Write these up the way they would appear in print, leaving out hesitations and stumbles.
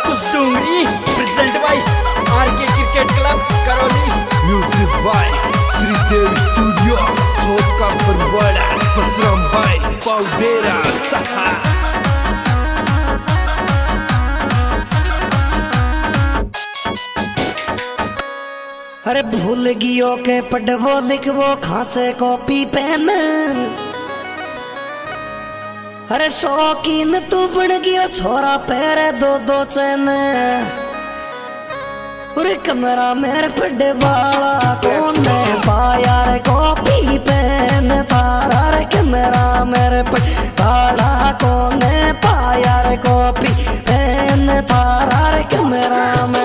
Kusumi present by RK cricket club Karauli. Music by Shridev studio चौक का Barwara Basram bye पाउडेरा सहा। अरे भूल गियो के पढ़वो लिखवो खांचे कॉपी पेन। अरे शौकीन तू बन गयो छोरा पैरे दो दो चैन। अरे कमरा मेरे पढ़े वाला कौन है पाया रे कॉपी पेन तारा। रे कमरा मेरे पढ़े वाला कौन है पाया रे कॉपी पेन तारा। रे कमरा में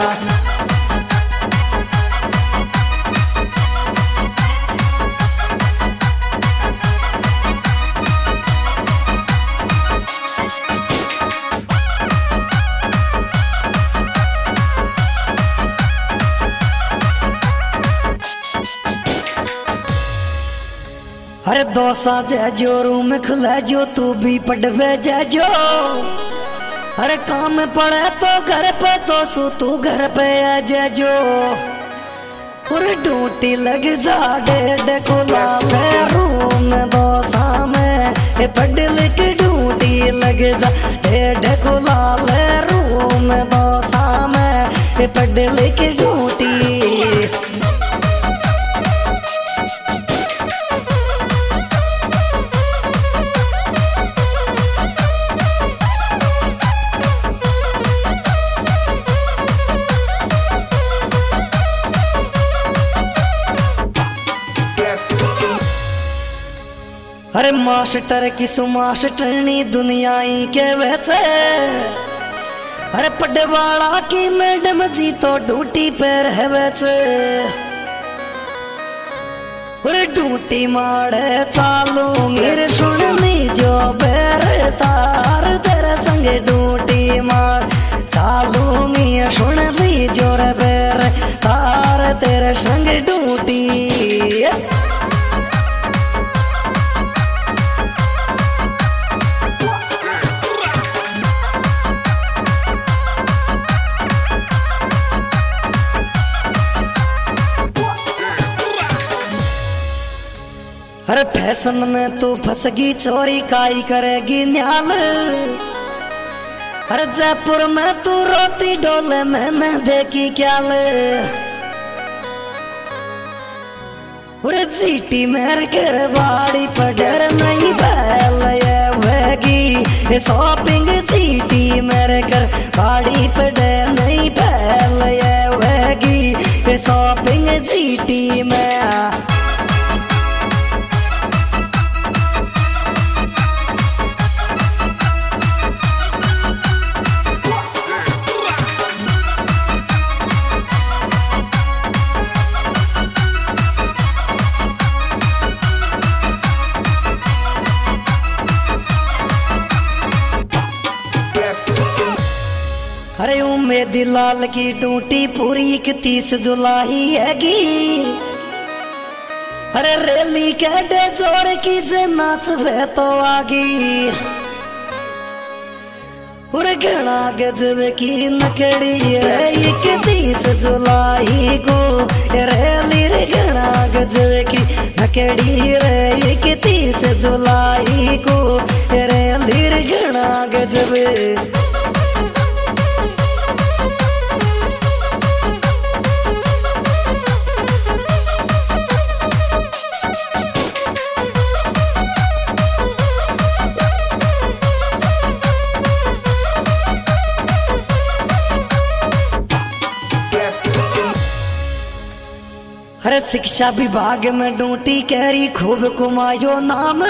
अरे दोसा जो रूम खुला जो तू भी पढ़वे जो। अरे काम पड़े तो घर पे तो सू तू घर पे आ जो। अरे ड्यूटी लग जा डेढ़ खुला रूम दोसा में पढ़ लिख ड्यूटी लग जा डेढ़ खुला रूम दोसा में पढ़ लिख ड्यूटी। अरे मास्टर किसु मास्टरनी दुनियाई के वैसे। अरे पढ़े वाला की मैडम जी तो ड्यूटी पे रह वैसे। अरे ड्यूटी मारे चालू मेरे सुन ली जो बेर तार तेरे संग ड्यूटी मार चालू मैं सुन ली जो रे बेर तार तेरे संग ड्यूटी। अरे फैशन में तू फसगी चोरी काई करेगी न्याल। अरे जयपुर में तू रोती डोले मैंने देखी क्या ले। अरे जीटी मेरे घर बाड़ी पडर नहीं बैल वेगी शॉपिंग जीटी मेरे घर बाड़ी पडर नहीं बैल वेगी शॉपिंग जीटी में। अरे उम्मीद लाल की ड्यूटी पूरी 31 जुलाई हैगी। अरे रैली कैडे जोर की जे नाच वे तो आगी। अरे घना गजब की नकड़ी रे 31 जुलाई को रैली रे घना गजब की नकड़ी रे 31 जुलाई को रैली रे घना गजब। अरे शिक्षा विभाग में ड्यूटी कैरी खूब कुमायो नाम।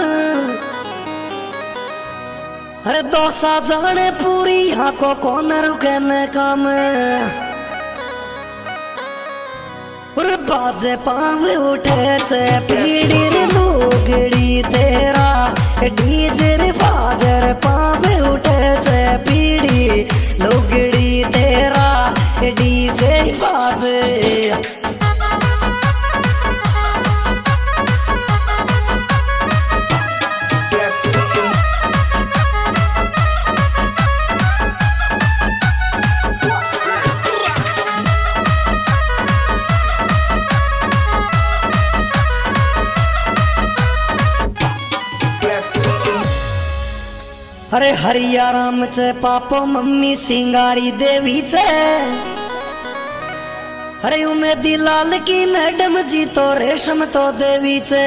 अरे दोसा जाने पूरी यहाँ को कौन रुकने काम। अरे बाजे पाव उठे चे पीड़ी रे लोगड़ी तेरा डीजे रे बाजर पाव उठे चे पीड़ी लोगड़ी तेरा डीजे बाजे। अरे हरिया राम चे पापो मम्मी सिंगारी देवी चे अरे उमेदी लाल की मैडम जी तो रेशम तो देवी चे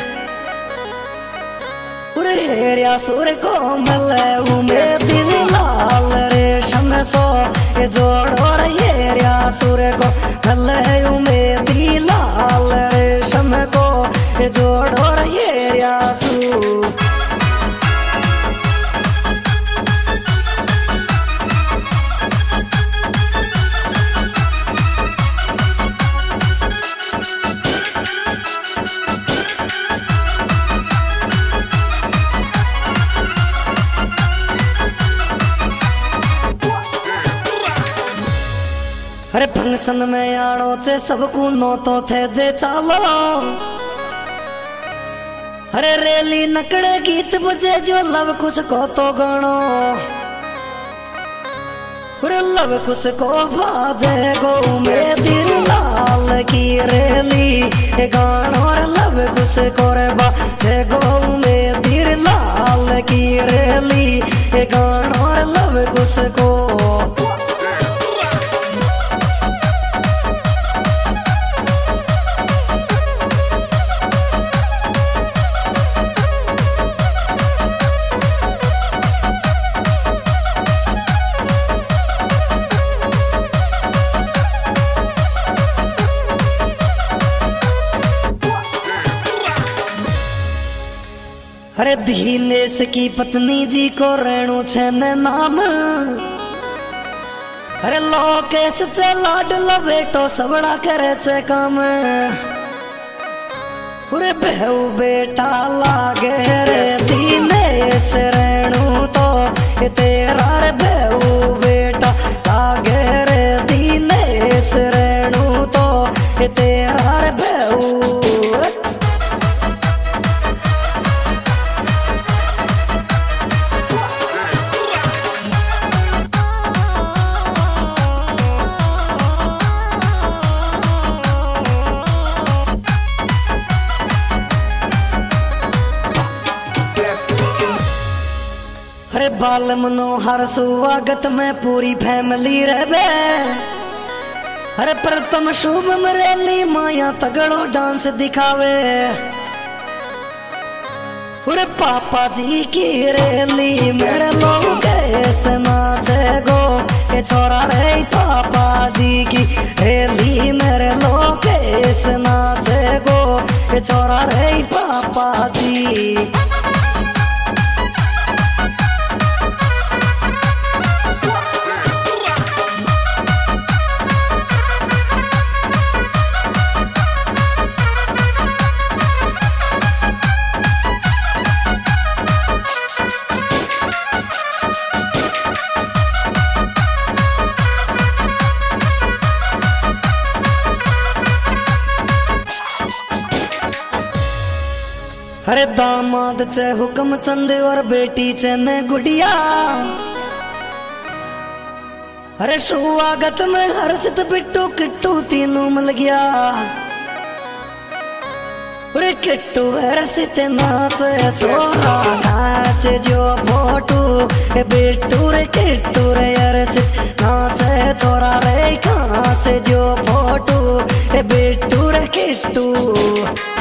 हेरिया सुर को मले उमेदी लाल रेशम सो ये जोड़ो हेरिया सुर को मले उमेदी लाल रेशम को ये जोड़ो हेरिया सू अरे फंक्शन में आड़ो चे सबको नो तो थे दे चालो अरे रेली नकड़े गीत बजे जो लव कुछ को तो गानो अरे लव कुछ को बाजे गो में दिल लाल की रेली गानो और लव कुछ को रे बाजे गो में दिल लाल की रेली गानो और लव कुछ को अरे दीनेश की पत्नी जी को रेणु छन नाम अरे लोकेश चे लाडला बेटो सबड़ा करे चे काम अरे बहू बेटा लागे रे दीनेश रेणु तो तेरा रे बहू बेटा लागे रे दीनेश रेणु तो तेरा रे बहू अरे बाल मनोहर स्वागत में पूरी फैमिली रहे अरे प्रथम शुभ मरेली माया तगड़ो डांस दिखावे अरे पापा जी की रेली मेरे लोग ऐसे नाचे गो ये छोरा रे पापा जी की रेली मेरे लोग ऐसे नाचे गो ये छोरा रे पापा जी अरे दामाद चे हुक्म चंद और बेटी चे ने गुड़िया अरे स्वागत में हर्षित बिट्टू किट्टू तीनों मिल गया अरे किट्टू हर्षित नाचे छोरा नाच जो फोटू बिट्टू रे किट्टू रे हर्षित नाचे छोरा रे नाच जो फोटू बिट्टू रे किट्टू